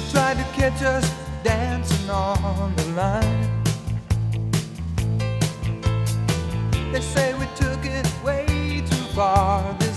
tried to catch us dancing on the line. They say we took it way too far.